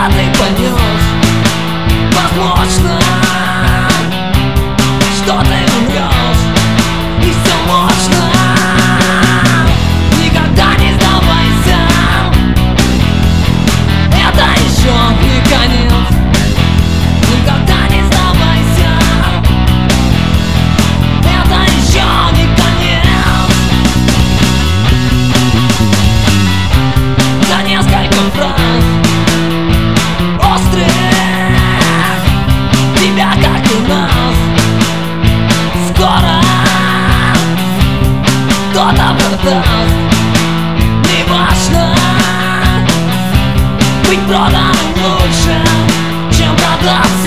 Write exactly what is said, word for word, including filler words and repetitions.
когда ты поймешь, возможно, что ты умрешь, и все можно. Никогда не сдавайся, это еще не конец. Никогда не сдавайся, это еще не конец. За несколько фраз острых тебя, как и нас, скоро кто-то продаст. Неважно, быть проданным лучше, чем продаться.